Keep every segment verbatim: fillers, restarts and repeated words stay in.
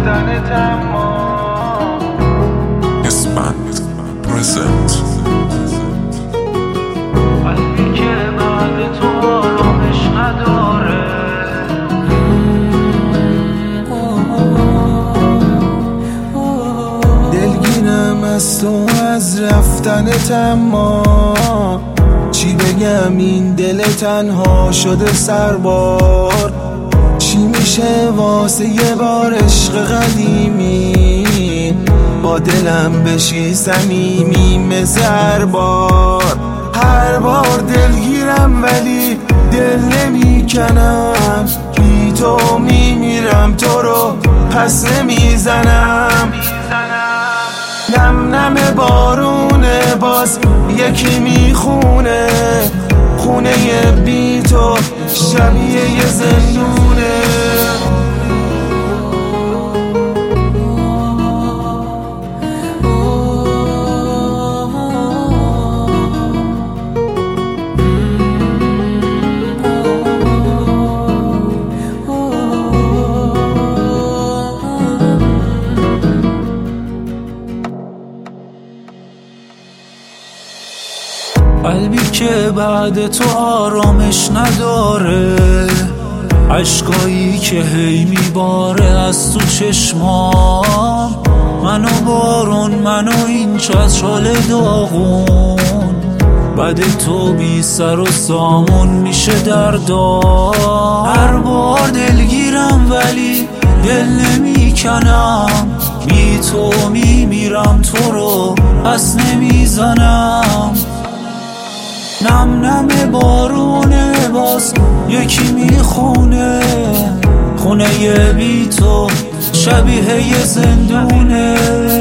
رفتنت اما اسمت پرزنت قلبی که بعد تو آرامش نداره. دلگیرم از تو از رفتنت اما چی بگم این دل تنها شده سربار. چی میشه واسه یه بار عشق قدیمی با دلم بشی صمیمی مثل هر بار. هر بار دلگیرم ولی دل نمیکنم، بی تو میمیرم تو رو پس نمیزنم. نم نم بارونه باز یکی میخونه، خونه بی تو شبیه یه زندونه. قلبی که بعد تو آرامش نداره، عشقایی که هی میباره از تو چشمام. منو بارون منو این چترال داغون، بعد تو بی سر و سامون میشه دردار. هر بار دلگیرم ولی دل نمیکنم، بی تو میمیرم تو رو پس نمیزنم. نم نم بارونه باز یکی میخونه، خونه ی بی تو شبیه ی زندونه.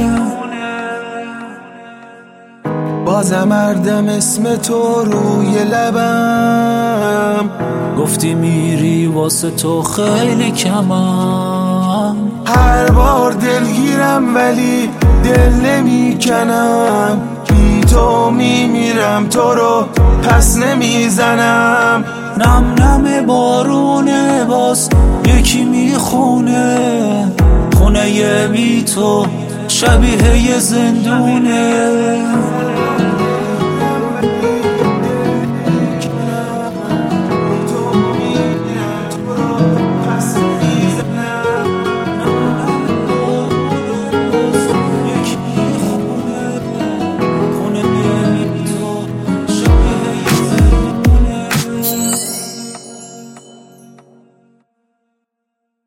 بازم اردم اسم تو روی لبم، گفتی میری واسه تو خیلی کمم. هر بار دلگیرم ولی دل نمیکنم، بی تو میمیرم تو رو پس نمیزنم. نم نم بارونه باز یکی میخونه، خونه ی بی تو شبیه ی زندونه.